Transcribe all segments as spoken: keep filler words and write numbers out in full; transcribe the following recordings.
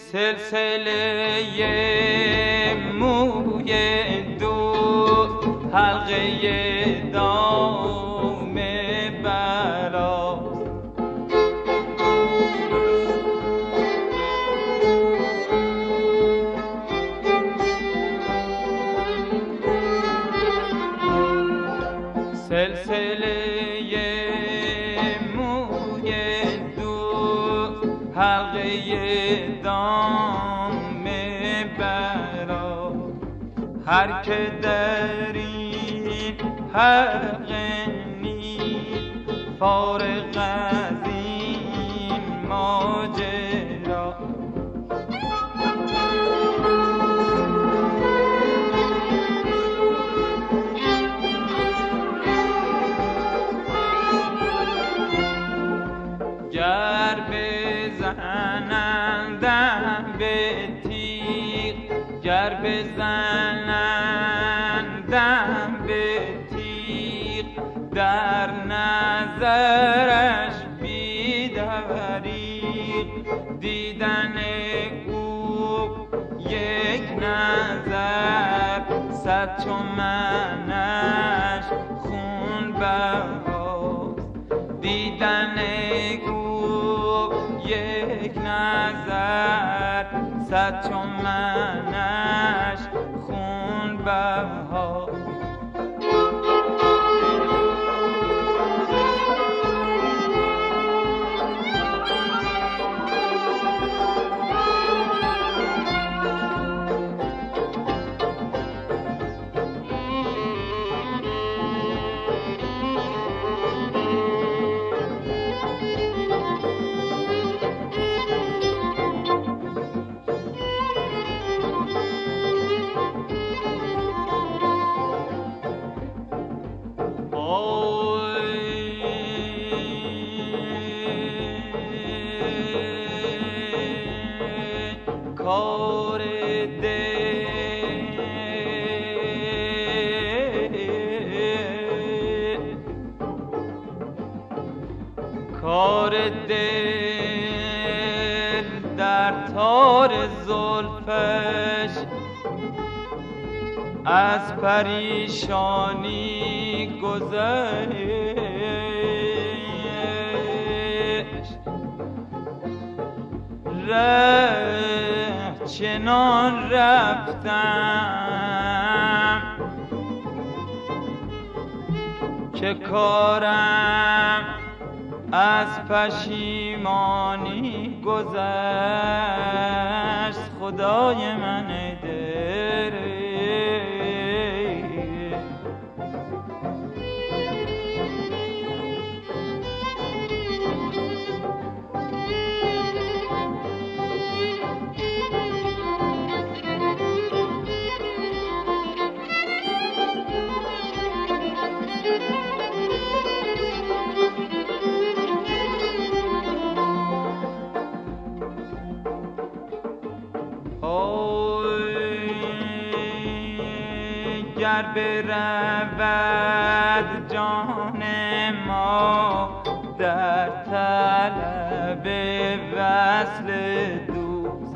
سلسله موی دوست، حلقه دام بلا. سلسله موی دوست، حلقه دام بلا. هر که در این حلقه نیست فارغ از این ماجرا. گر بزنندم به تیغ، گر بزنندم به تیغ، در نظرش بی‌دریغ. دیدن او یک نظر، صد چو منش خون بهاست. دیدن او یک نظر، صد چو منش خون بهاست. کار دل، کار دل در تار زلفش، از پریشانی گذشت. ره چنان رفتم که کارم از پشیمانی گذشت. خدای من دره، گر برود جان ما در طلب وصل دوست،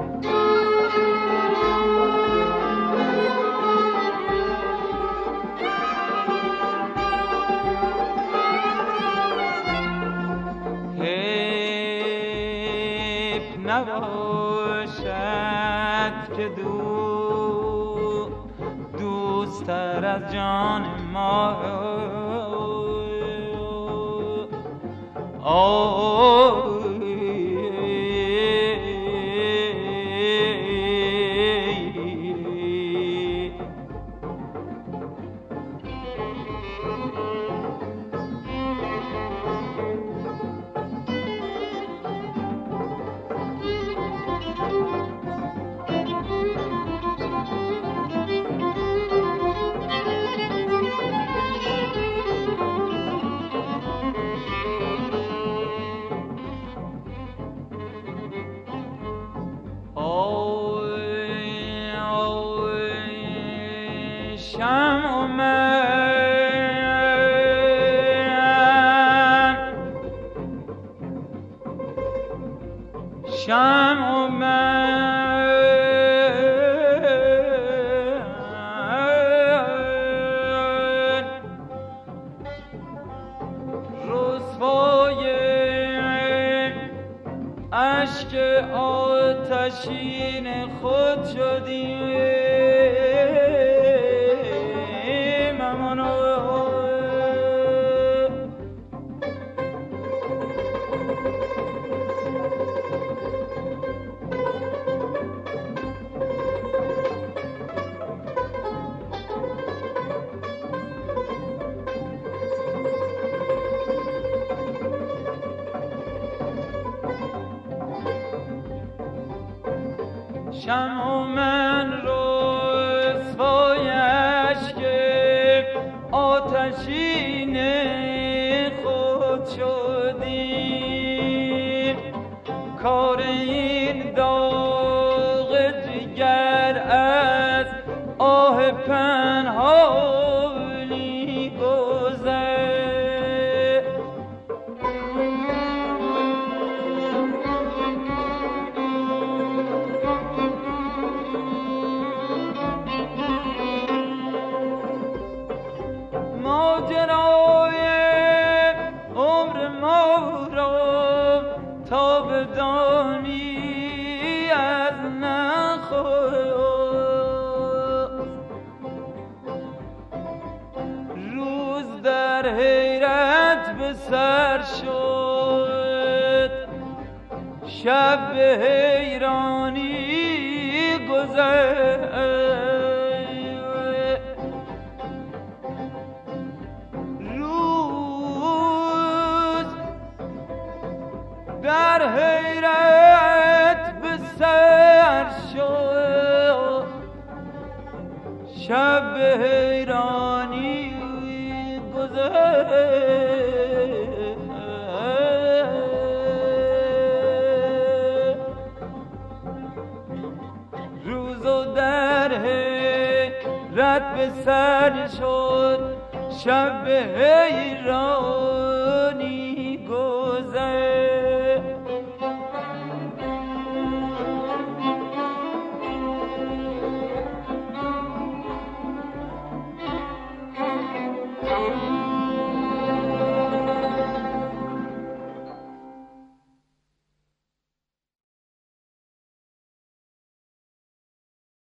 حیف نباشد که دو دوستر از جان ما. آه شمع من، شمع من رسوای اشک آتشین خود شدیم. شمع من رسوای اشک آتشین خود شدیم. کار این داغ جگر از آه پنهانی گذشت. ماجرای عمر ما را تا بدانی از نخواست. روز در حیرت به سر شد، شب به حیرانی گذشت. در حیرت به سر شد، شب به حیرانی گذشت. روز و در حیرت به سر شد، شب به حیرانی گذشت.